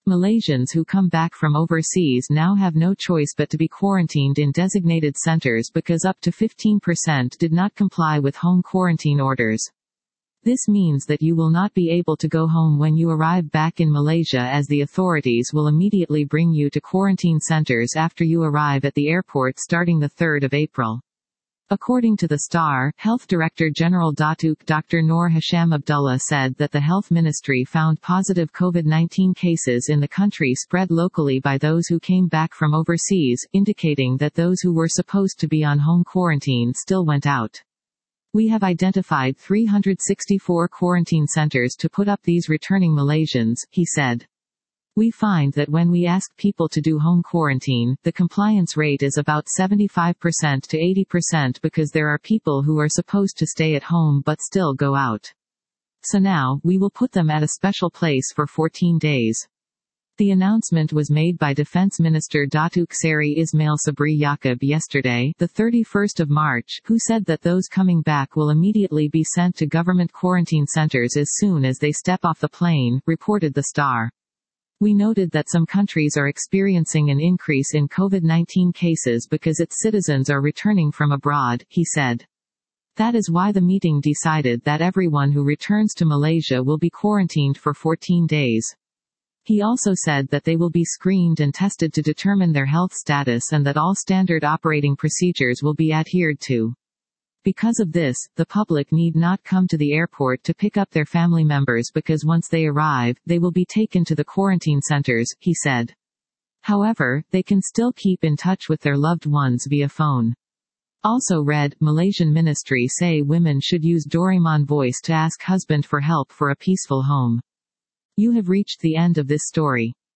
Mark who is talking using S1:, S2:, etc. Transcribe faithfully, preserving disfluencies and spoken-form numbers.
S1: Malaysians who come back from overseas now have no choice but to be quarantined in designated centers because up to fifteen percent did not comply with home quarantine orders. This means that you will not be able to go home when you arrive back in Malaysia, as the authorities will immediately bring you to quarantine centers after you arrive at the airport starting the third of April. According to the Star, Health Director General Datuk Doctor Noor Hisham Abdullah said that the Health Ministry found positive COVID nineteen cases in the country spread locally by those who came back from overseas, indicating that those who were supposed to be on home quarantine still went out. We have identified three hundred sixty-four quarantine centers to put up these returning Malaysians, he said. We find that when we ask people to do home quarantine, the compliance rate is about seventy-five percent to eighty percent because there are people who are supposed to stay at home but still go out. So now, we will put them at a special place for fourteen days. The announcement was made by Defence Minister Datuk Seri Ismail Sabri Yaakob yesterday, the thirty-first of March, who said that those coming back will immediately be sent to government quarantine centres as soon as they step off the plane, reported the Star. We noted that some countries are experiencing an increase in COVID nineteen cases because its citizens are returning from abroad, he said. That is why the meeting decided that everyone who returns to Malaysia will be quarantined for fourteen days. He also said that they will be screened and tested to determine their health status and that all standard operating procedures will be adhered to. Because of this, the public need not come to the airport to pick up their family members because once they arrive, they will be taken to the quarantine centers, he said. However, they can still keep in touch with their loved ones via phone. Also read, Malaysian Ministry say women should use Doraemon voice to ask husband for help for a peaceful home. You have reached the end of this story.